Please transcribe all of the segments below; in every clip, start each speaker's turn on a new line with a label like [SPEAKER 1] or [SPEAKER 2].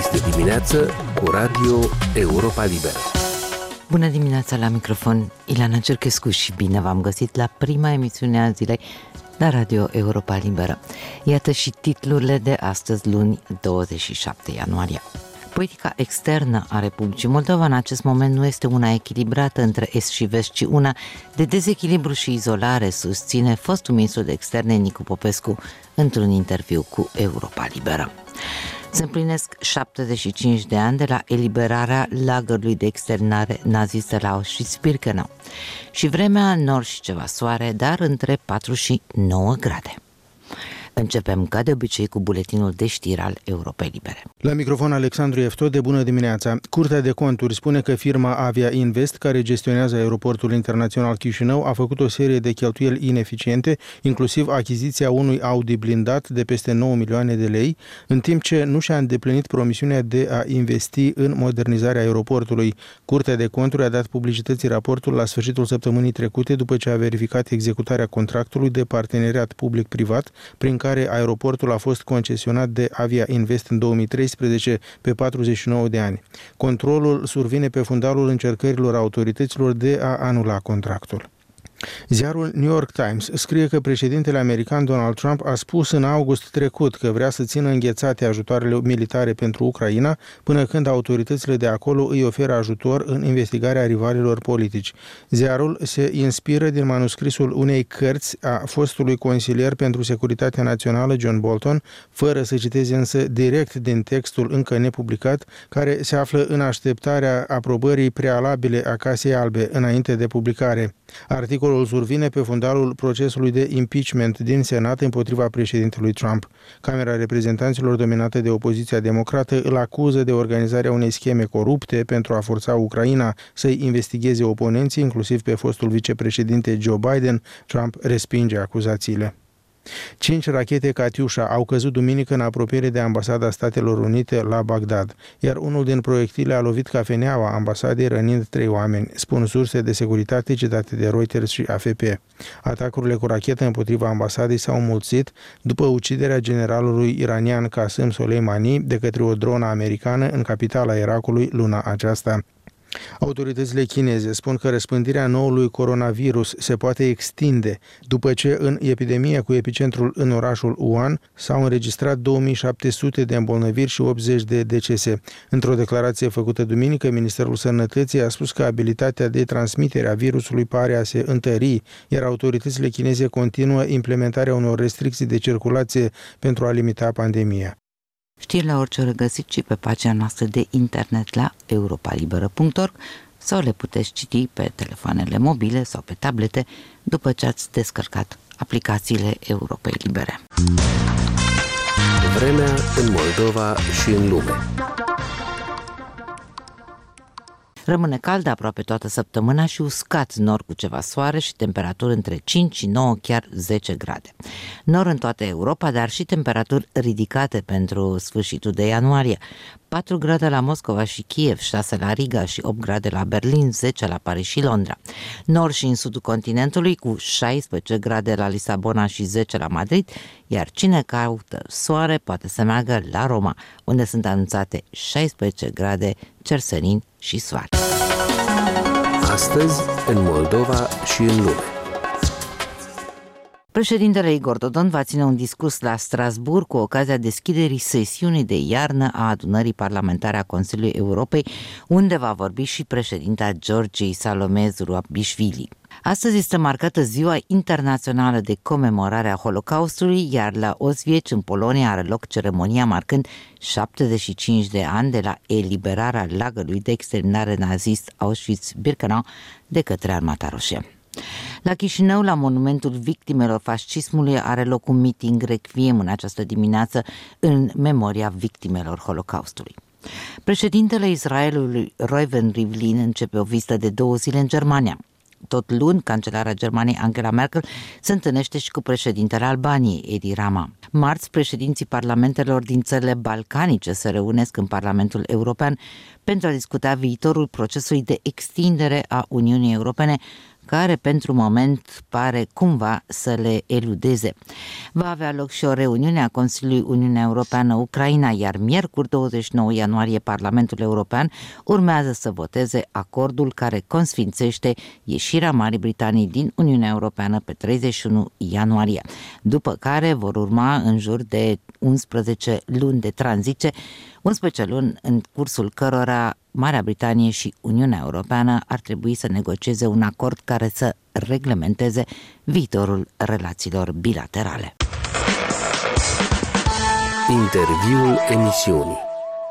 [SPEAKER 1] Este dimineață cu Radio Europa Liberă.
[SPEAKER 2] Bună dimineața, la microfon Ileana Cerchescu și bine v-am găsit la prima emisiune a zilei la Radio Europa Liberă. Iată și titlurile de astăzi, luni 27 ianuarie. Politica externă a Republicii Moldova în acest moment nu este una echilibrată între est și vest, ci una de dezechilibru și izolare, susține fostul ministru de externe Nicu Popescu într-un interviu cu Europa Liberă. Se împlinesc 75 de ani de la eliberarea lagărului de externare nazistă la Auschwitz-Birkenau și vremea nor și ceva soare, dar între 4 și 9 grade. Începem ca de obicei cu buletinul de știri al Europei Libere.
[SPEAKER 3] La microfon Alexandru Eftode, bună dimineața. Curtea de Conturi spune că firma Avia Invest, care gestionează aeroportul internațional Chișinău, a făcut o serie de cheltuieli ineficiente, inclusiv achiziția unui Audi blindat de peste 9 milioane de lei, în timp ce nu și-a îndeplinit promisiunea de a investi în modernizarea aeroportului. Curtea de Conturi a dat publicității raportul la sfârșitul săptămânii trecute, după ce a verificat executarea contractului de parteneriat public-privat, prin care aeroportul a fost concesionat de Avia Invest în 2013 pe 49 de ani. Controlul survine pe fundalul încercărilor autorităților de a anula contractul. Ziarul New York Times scrie că președintele american Donald Trump a spus în august trecut că vrea să țină înghețate ajutoarele militare pentru Ucraina până când autoritățile de acolo îi oferă ajutor în investigarea rivalilor politici. Ziarul se inspiră din manuscrisul unei cărți a fostului consilier pentru securitatea națională John Bolton, fără să citeze însă direct din textul încă nepublicat, care se află în așteptarea aprobării prealabile a Casei Albe înainte de publicare. Articolul survine pe fundalul procesului de impeachment din Senat împotriva președintelui Trump. Camera Reprezentanților, dominată de opoziția democrată, îl acuză de organizarea unei scheme corupte pentru a forța Ucraina să-i investigheze oponenții, inclusiv pe fostul vicepreședinte Joe Biden. Trump respinge acuzațiile. 5 rachete Katyusha au căzut duminică în apropiere de ambasada Statelor Unite la Bagdad, iar unul din proiectile a lovit cafeneaua ambasadei, rănind 3 oameni, spun surse de securitate citate de Reuters și AFP. Atacurile cu rachetă împotriva ambasadei s-au înmulțit după uciderea generalului iranian Qasem Soleimani de către o dronă americană în capitala Irakului luna aceasta. Autoritățile chineze spun că răspândirea noului coronavirus se poate extinde după ce în epidemia cu epicentrul în orașul Wuhan s-au înregistrat 2700 de îmbolnăviri și 80 de decese. Într-o declarație făcută duminică, Ministerul Sănătății a spus că abilitatea de transmitere a virusului pare a se întări, iar autoritățile chineze continuă implementarea unor restricții de circulație pentru a limita pandemia.
[SPEAKER 2] Știri la orice oră găsiți și pe pagina noastră de internet la europalibera.org sau le puteți citi pe telefoanele mobile sau pe tablete după ce ați descărcat aplicațiile Europei Libere.
[SPEAKER 1] Vremea în Moldova și în lume.
[SPEAKER 2] Rămâne cald aproape toată săptămâna și uscat, nor cu ceva soare și temperaturi între 5 și 9, chiar 10 grade. Nor în toată Europa, dar și temperaturi ridicate pentru sfârșitul de ianuarie. 4 grade la Moscova și Kiev, 6 la Riga și 8 grade la Berlin, 10 la Paris și Londra. Nord și în sudul continentului cu 16 grade la Lisabona și 10 la Madrid, iar cine caută soare poate să meargă la Roma, unde sunt anunțate 16 grade, cersenin și soare.
[SPEAKER 1] Astăzi, în Moldova și în lume.
[SPEAKER 2] Președintele Igor Dodon va ține un discurs la Strasbourg cu ocazia deschiderii sesiunii de iarnă a adunării parlamentare a Consiliului Europei, unde va vorbi și președinta Georgiei Salome Zurabișvili. Astăzi este marcată Ziua Internațională de Comemorare a Holocaustului, iar la Oswiecz, în Polonia, are loc ceremonia marcând 75 de ani de la eliberarea lagărului de exterminare nazist Auschwitz-Birkenau de către Armata Roșie. La Chișinău, la monumentul victimelor fascismului, are loc un meeting requiem în această dimineață în memoria victimelor Holocaustului. Președintele Israelului Reuven Rivlin începe o vizită de 2 zile în Germania. Tot luni, cancelara Germaniei Angela Merkel se întâlnește și cu președintele Albaniei, Edi Rama. Marți, președinții parlamentelor din țările balcanice se reunesc în Parlamentul European pentru a discuta viitorul procesului de extindere a Uniunii Europene, care pentru moment pare cumva să le eludeze. Va avea loc și o reuniune a Consiliului Uniunea Europeană-Ucraina, iar miercuri 29 ianuarie Parlamentul European urmează să voteze acordul care consfințește ieșirea Marii Britanii din Uniunea Europeană pe 31 ianuarie, după care vor urma în jur de 11 luni de tranziție, 11 luni în cursul cărora Marea Britanie și Uniunea Europeană ar trebui să negocieze un acord care să reglementeze viitorul relațiilor bilaterale.
[SPEAKER 1] Interviul emisiunii.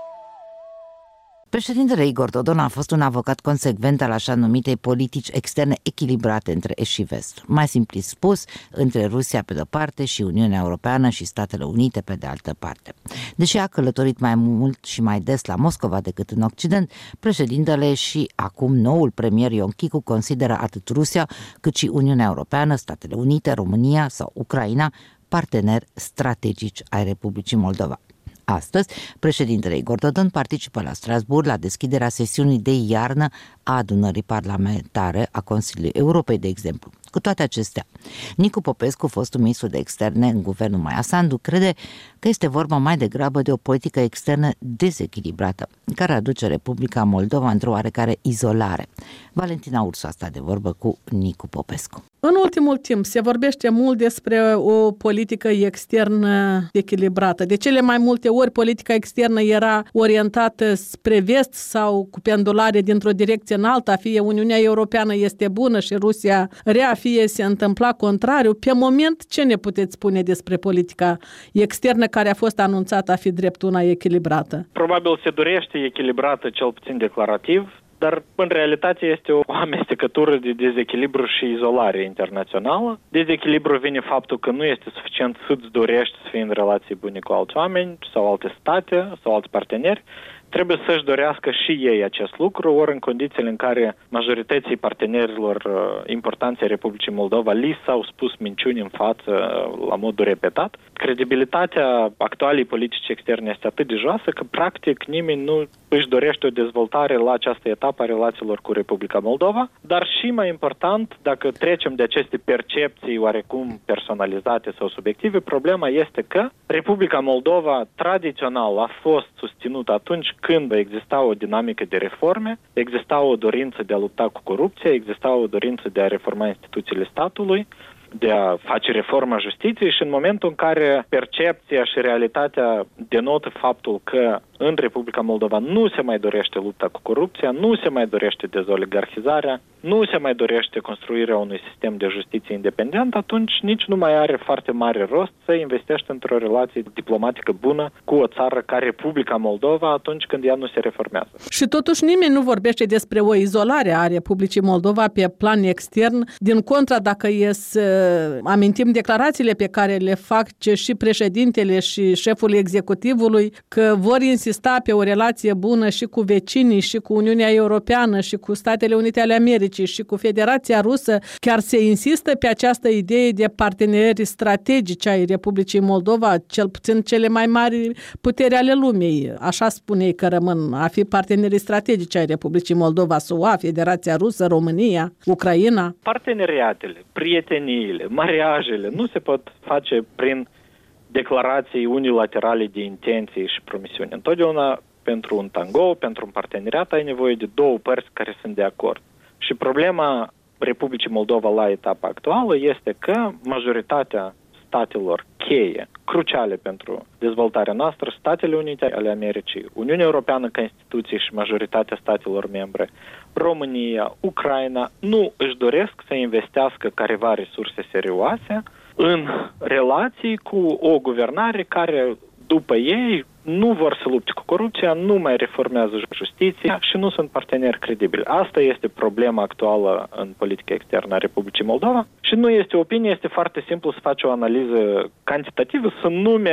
[SPEAKER 2] Președintele Igor Dodon a fost un avocat consecvent al așa numitei politici externe echilibrate între Est și Vest. Mai simplu spus, între Rusia pe de-o parte și Uniunea Europeană și Statele Unite pe de altă parte. Deși a călătorit mai mult și mai des la Moscova decât în Occident, președintele și acum noul premier Ion Chicu consideră atât Rusia cât și Uniunea Europeană, Statele Unite, România sau Ucraina parteneri strategici ai Republicii Moldova. Astăzi, președintele Igor Dodon participă la Strasbourg la deschiderea sesiunii de iarnă a adunării parlamentare a Consiliului Europei, de exemplu. Cu toate acestea, Nicu Popescu, fostul ministru de externe în guvernul Maia Sandu, crede că este vorba mai degrabă de o politică externă dezechilibrată, care aduce Republica Moldova într-o oarecare izolare. Valentina Ursu a stat de vorbă cu Nicu Popescu.
[SPEAKER 4] În ultimul timp se vorbește mult despre o politică externă echilibrată. De cele mai multe ori politica externă era orientată spre vest sau cu pendulare dintr-o direcție în alta, fie Uniunea Europeană este bună și Rusia rea, fie se întâmpla contrariu. Pe moment, ce ne puteți spune despre politica externă care a fost anunțată a fi drept una echilibrată?
[SPEAKER 5] Probabil se dorește echilibrată, cel puțin declarativ, dar în realitate este o amestecătură de dezechilibru și izolare internațională. Dezechilibru vine faptul că nu este suficient să-ți dorești să fii în relații bune cu alți oameni sau alte state sau alți parteneri. Trebuie să-și dorească și ei acest lucru, ori în condițiile în care majorității partenerilor importanței Republicii Moldova li s-au spus minciuni în față la modul repetat. Credibilitatea actualei politici externe este atât de joasă că practic nimeni nu își dorește o dezvoltare la această etapă a relațiilor cu Republica Moldova, dar și mai important, dacă trecem de aceste percepții oarecum personalizate sau subiective, problema este că Republica Moldova tradițional a fost susținută atunci când exista o dinamică de reforme, exista o dorință de a lupta cu corupția, exista o dorință de a reforma instituțiile statului, de a face reforma justiției și în momentul în care percepția și realitatea denotă faptul că în Republica Moldova nu se mai dorește lupta cu corupția, nu se mai dorește dezoligarhizarea, nu se mai dorește construirea unui sistem de justiție independent, atunci nici nu mai are foarte mare rost să investești într-o relație diplomatică bună cu o țară ca Republica Moldova atunci când ea nu se reformează.
[SPEAKER 4] Și totuși nimeni nu vorbește despre o izolare a Republicii Moldova pe plan extern. Din contra, dacă e să amintim declarațiile pe care le fac și președintele și șeful executivului, că vor insista pe o relație bună și cu vecinii, și cu Uniunea Europeană, și cu Statele Unite ale Americii, și cu Federația Rusă, chiar se insistă pe această idee de parteneri strategici ai Republicii Moldova, cel puțin cele mai mari puteri ale lumii. Așa spune că rămân a fi partenerii strategici ai Republicii Moldova, SUA, Federația Rusă, România, Ucraina.
[SPEAKER 5] Parteneriatele, prieteniile, mariajele nu se pot face prin declarații unilaterale de intenții și promisiuni. Întotdeauna pentru un tango, pentru un parteneriat ai nevoie de două părți care sunt de acord. Și problema Republicii Moldova la etapa actuală este că majoritatea statelor cheie, cruciale pentru dezvoltarea noastră, Statele Unite ale Americii, Uniunea Europeană ca instituție și majoritatea statelor membre, România, Ucraina, nu își doresc să investească careva resurse serioase în relații cu o guvernare care, după ei, nu vor să lupte cu corupția, nu mai reformează justiția și nu sunt parteneri credibili. Asta este problema actuală în politica externă a Republicii Moldova și nu este opinie, este foarte simplu să faci o analiză cantitativă, să numeri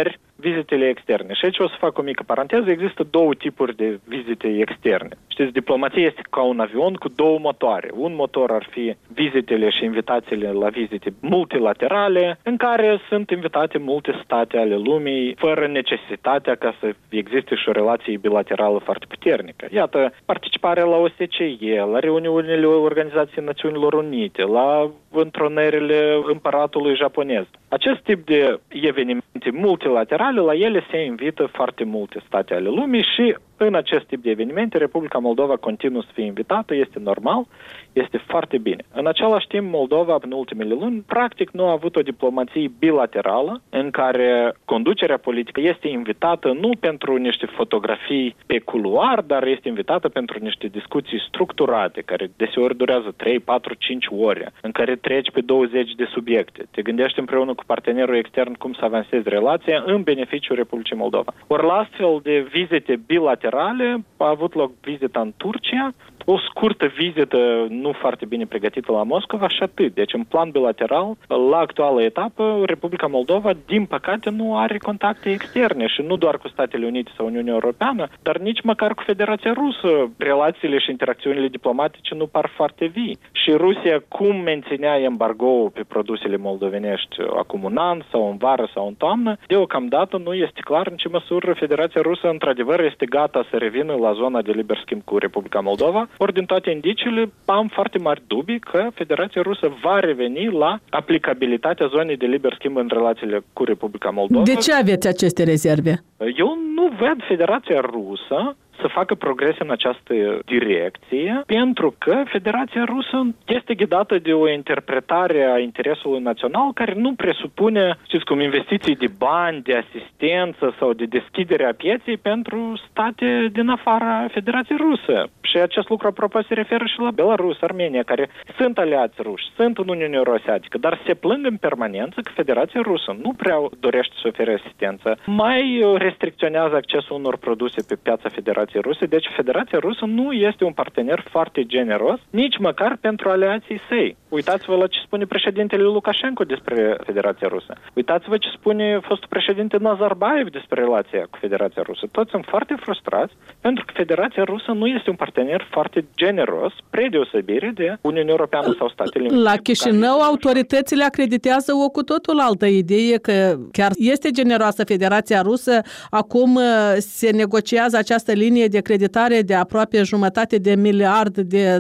[SPEAKER 5] vizitele externe. Și aici o să fac o mică paranteză. Există două tipuri de vizite externe. Știți, diplomația este ca un avion cu două motoare. Un motor ar fi vizitele și invitațiile la vizite multilaterale, în care sunt invitate multe state ale lumii, fără necesitatea ca să existe și o relație bilaterală foarte puternică. Iată, participarea la OSCE, la reuniunile Organizației Națiunilor Unite, la întrunările împăratului japonez. Acest tip de evenimente multilaterale, la ele se invită foarte multe state ale lumii și în acest tip de evenimente Republica Moldova continuă să fie invitată, este normal, este foarte bine. În același timp, Moldova, în ultimele luni, practic nu a avut o diplomație bilaterală în care conducerea politică este invitată nu pentru niște fotografii pe culoar, dar este invitată pentru niște discuții structurate, care deseori durează 3, 4, 5 ore, în care treci pe 20 de subiecte. Te gândești împreună cu partenerul extern cum să avansezi relația în beneficiul Republicii Moldova. Ori la astfel de vizite bilaterale a avut loc vizita în Turcia, o scurtă vizită nu foarte bine pregătită la Moscova și atât. Deci, în plan bilateral, la actuală etapă, Republica Moldova, din păcate, nu are contacte externe și nu doar cu Statele Unite sau Uniunea Europeană, dar nici măcar cu Federația Rusă. Relațiile și interacțiunile diplomatice nu par foarte vii. Și Rusia, cum menținea embargo-ul pe produsele moldovenești acum un an sau în vară sau în toamnă, deocamdată nu este clar în ce măsură Federația Rusă, într-adevăr, este gata să revină la zona de liber schimb cu Republica Moldova. Ori din toate indiciile am foarte mari dubii că Federația Rusă va reveni la aplicabilitatea zonei de liber schimb în relațiile cu Republica Moldova.
[SPEAKER 4] De ce aveți aceste rezerve?
[SPEAKER 5] Eu nu văd Federația Rusă să facă progrese în această direcție, pentru că Federația Rusă este ghidată de o interpretare a interesului național care nu presupune, știți cum, investiții de bani, de asistență sau de deschidere a pieței pentru state din afara Federației Rusă. Și acest lucru, apropo, se referă și la Belarus, Armenia, care sunt aliați ruși, sunt în Uniunea Euroasiatică, dar se plâng în permanență că Federația Rusă nu prea dorește să ofere asistență, mai restricționează accesul unor produse pe piața Federației Ruse, deci Federația Rusă nu este un partener foarte generos, nici măcar pentru aliații săi. Uitați-vă la ce spune președintele Lukashenko despre Federația Rusă. Uitați-vă ce spune fostul președinte Nazarbayev despre relația cu Federația Rusă. Toți sunt foarte frustrați pentru că Federația Rusă nu este un partener foarte generos, spre deosebire de Uniunea Europeană sau Statele Unite.
[SPEAKER 4] La Chișinău, autoritățile acreditează o cu totul altă idee, că chiar este generoasă Federația Rusă. Acum se negociază această linie de creditare de aproape $1,5 miliard.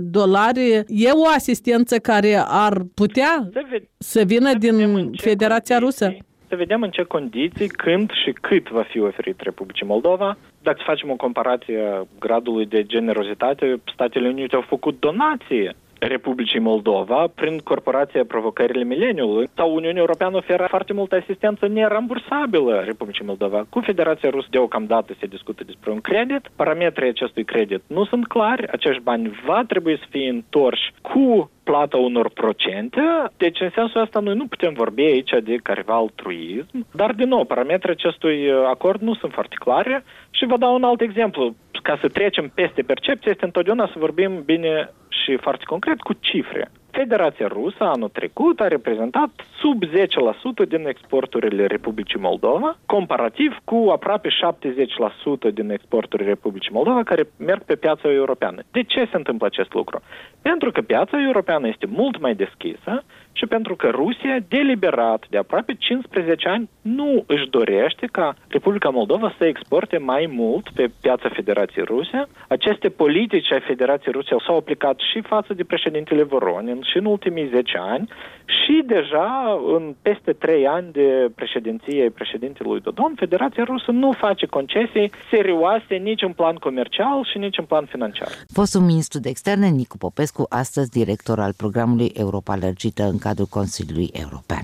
[SPEAKER 4] E o asistență care ar putea să vină din Federația Rusă?
[SPEAKER 5] Să vedem în ce condiții, când și cât va fi oferit Republicii Moldova. Dacă facem o comparație a gradului de generozitate, Statele Unite au făcut donație Republicii Moldova prin Corporația Provocările Mileniului sau Uniunea Europeană oferă foarte multă asistență nerambursabilă Republicii Moldova. Cu Federația Rusă deocamdată se discută despre un credit. Parametrii acestui credit nu sunt clari. Acești bani va trebui să fie întorși cu plata unor procente. Deci, în sensul ăsta, noi nu putem vorbi aici de careva altruism, dar, din nou, parametrii acestui acord nu sunt foarte clare și vă dau un alt exemplu. Ca să trecem peste percepție, este întotdeauna să vorbim bine și foarte concret cu cifre. Federația Rusă anul trecut a reprezentat sub 10% din exporturile Republicii Moldova, comparativ cu aproape 70% din exporturile Republicii Moldova care merg pe piața europeană. De ce se întâmplă acest lucru? Pentru că piața europeană este mult mai deschisă și pentru că Rusia, deliberat de aproape 15 ani, nu își dorește ca Republica Moldova să exporte mai mult pe piața Federației Ruse. Aceste politici ai Federației Ruse s-au aplicat și față de președintele Voronin și în ultimii 10 ani și deja în peste 3 ani de președinție președintelui Dodon, Federația Rusă nu face concesii serioase nici în plan comercial și nici în plan financiar.
[SPEAKER 2] Fostul ministru de externe Nicu Popescu, astăzi director al programului Europa Lărgită în cadrul Consiliului European.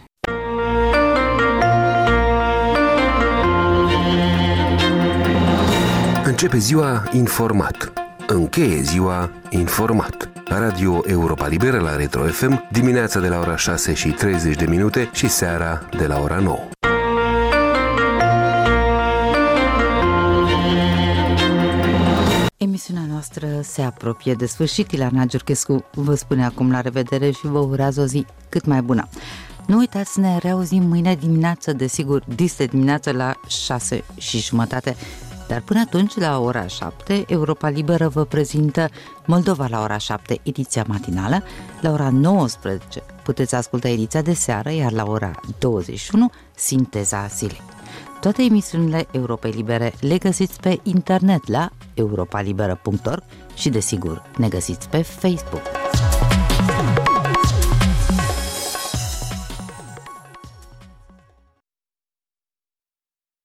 [SPEAKER 1] Începe ziua informat. Încheie ziua informat. Radio Europa Liberă la Retro FM, dimineața de la ora 6:30 și seara de la ora 9.
[SPEAKER 2] Emisiunea noastră se apropie de sfârșit. Ileana Giurchescu vă spune acum la revedere și vă urează o zi cât mai bună. Nu uitați să ne reauzim mâine dimineață, desigur, dis dimineață la 6:30. Dar până atunci, la ora 7, Europa Liberă vă prezintă Moldova la ora 7, ediția matinală. La ora 19 puteți asculta ediția de seară, iar la ora 21, sinteza zilei. Toate emisiunile Europei Libere le găsiți pe internet la europalibera.org și, desigur, ne găsiți pe Facebook.